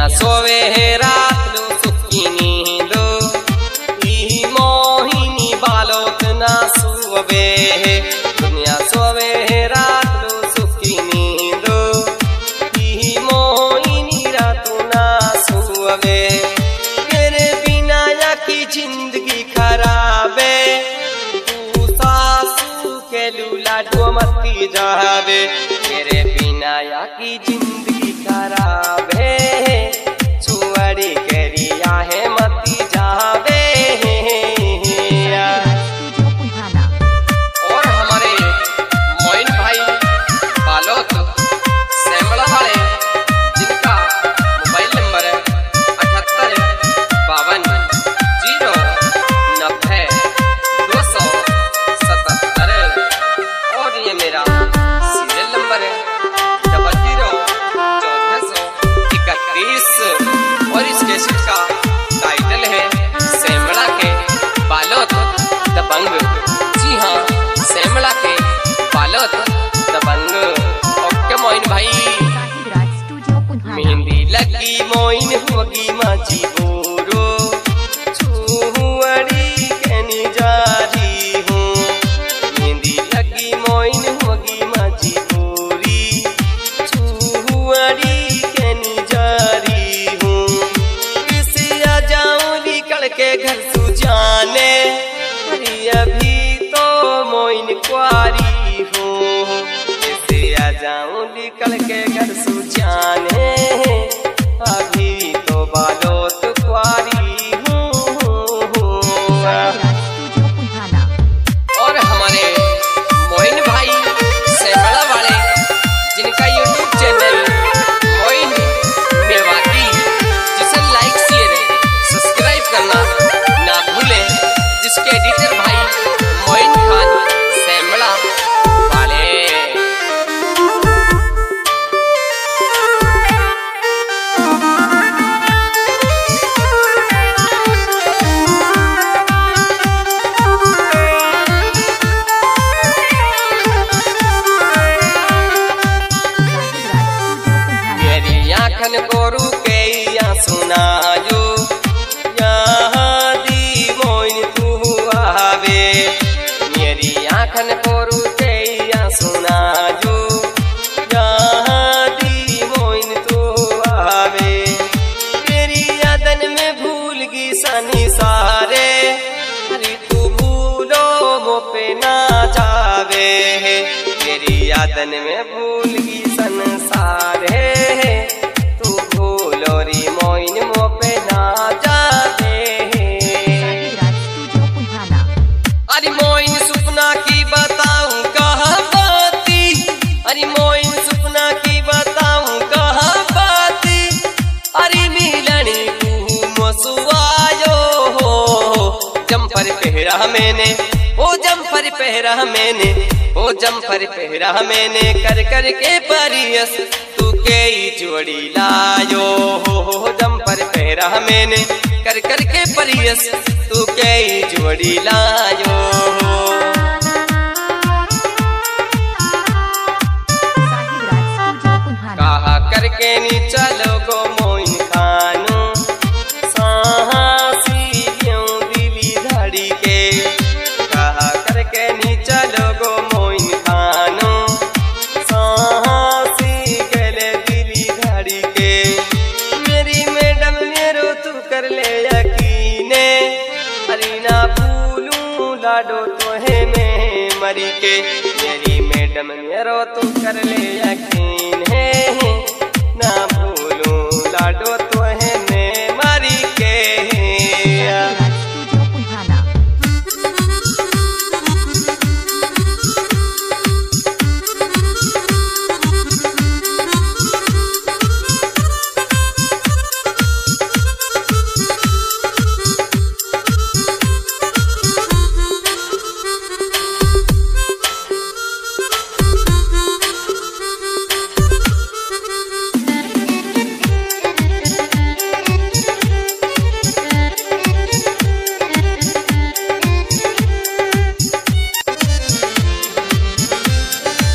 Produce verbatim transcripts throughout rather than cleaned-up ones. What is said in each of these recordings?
सोवे रात लो सुखी नींदो ई मोहिनी बालोत ना सुवे दुनिया सोवे रात लो सुखी नींदो ई मोहिनी रात ना सुवे तेरे बिना या की जिंदगी खराबे तू सासू के लूला डोमती जावे तेरे बिना या की जिंदगी खराब है छुआड़ी करिया है मती जावे। और हमारे मोइन भाई बालोत सेमड़ा वाले जिनका मोबाइल नंबर है अठहत्तर बावन जीरो नब्बे दो सौ सतहत्तर और ये मेरा सीरियल नंबर है डबल जीरो चौदह सौ इकतीस और इस कैसेट का टाइटल है सेमड़ा के बालोत दबंग। जी हाँ, सेमड़ा के बालोत दबंग। ओके मोइन भाई। मेहंदी लगी मोइन होगी माची बोरो छुआड़ी कहनी जा रही हूँ मेहंदी लगी मोइन होगी माची बोरी छुआड़ी कहनी जा रही हूँ किसी आ जाऊं निकल के घर सु जाने अरे अभी तो मोइन कुआरी हूँ किसी आ जाऊं निकल के घर सु जाने अभी तो बालोत कुआरी हूँ। और हमारे मोइन भाई सेमड़ा वाले जिनका यूट्यूब चैनल मोइन मेवाती जिसे लाइक शेयर सब्सक्राइब करना ना भूले जिसके एडिटर भाई मोइन खान सेमड़ा वाले। मेरी आँखन गोरू के या सुनायो यहाँ दी मोइन तू आवे मेरी आँखन गोरू के या सुनायो यहाँ दी मोइन तू आवे तेरी यादन में भूल गई सनी सारे अरे तू भूलो मो पे ना जावे तेरी यादन में भूल गई संसार है तू भूलो री मोइन मो पे ना जावे। अरे मोइन सुपना की बताऊं कहाँ बाती अरे मोइन सुपना की बताऊं कहाँ बाती अरे मिलनी तू मसुआयो हो जम्पर पहरा मैंने ओ जम्पर पहरा मैंने ओ जम्पर पहरा मैंने कर कर के परियस तू के जोड़ी लायो हो जम्पर पहरा मैंने कर कर के परियस तू के जोड़ी लायो। कहा करके नी चलो गो मोइन खानू साहसी क्यों दिली धड़ी के कहा करके नी चलो गो मोइन खानू साहसी गले दिली धड़ी के मेरी मैडम मेरो तू कर ले यकीने अरे ना भूलूं लाडो तो है मैं मरी के मेरी मैडम मेरो तू कर ले यकीन है ना भूलूं लाडो तो है मैं मरी के।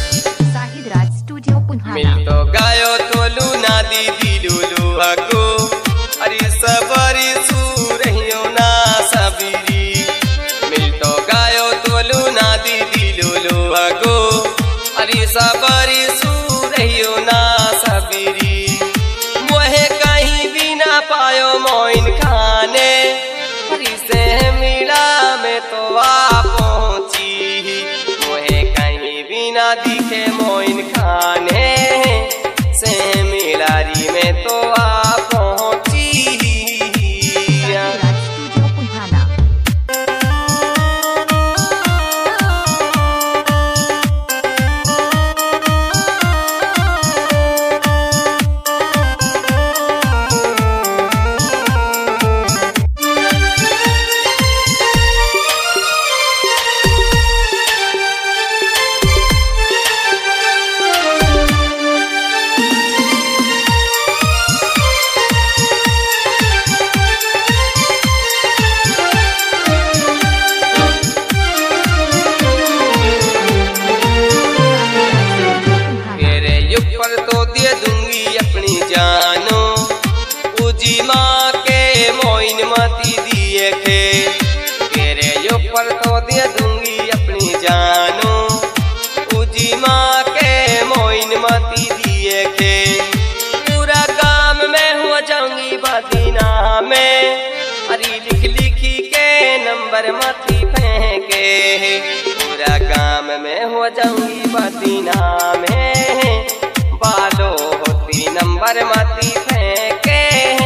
मिल तो गायो तो लूना दी दिलू लुआ को ऊपर तो दे दूंगी अपनी जानो, उजी माँ के मोइन मती दिए खे, तेरे ऊपर तो दे दूंगी अपनी जानो, उजी माँ के मोइन मती दिए खे। पूरा गांव में हो जाऊंगी बदीना में, अरे लिख लिखी के नंबर मती फेंके, पूरा गांव में हो जाऊंगी बदीना में, बालो होती नंबर मती फेंके।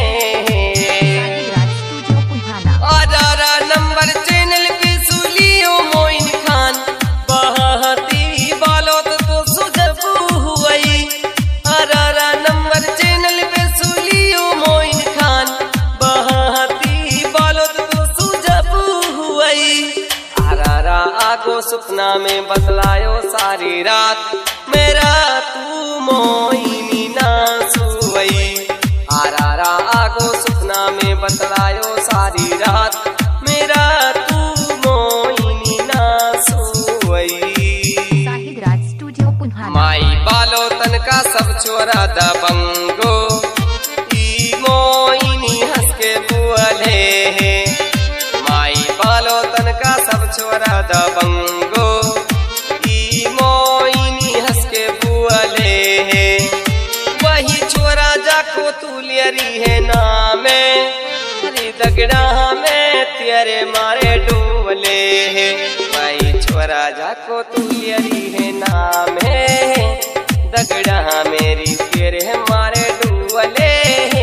और नंबर चैनल पे सुलियो मोइन खान, बहती बालो तो सुजबू हुई। और नंबर चैनल पे सुलियो मोइन खान, बहती बालो तो सुजबू हुई। आरा आगो सपना में बतलायो सारी रात, मेरा तू मोइनी ना सुवई। आरा आगो सपना में बतलायो सारी रात, मेरा तू मोइनी ना सुवई। माई बालो तन का सब छोरा दबंगो, ई मोइनी हंस के बुअले है। माई बालो तन का सब छोरा दबंगो, ई मोइनी हंस के बुअले है। वही छोरा जाको तू लियरी है नामे, तेरी दगड़ा में तेरे मारे डूबले है। वही छोरा जाको तू लियरी है नामे, दगड़ा मेरी तेरे मारे डूबले है।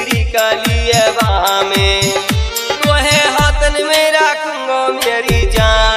मेरी जान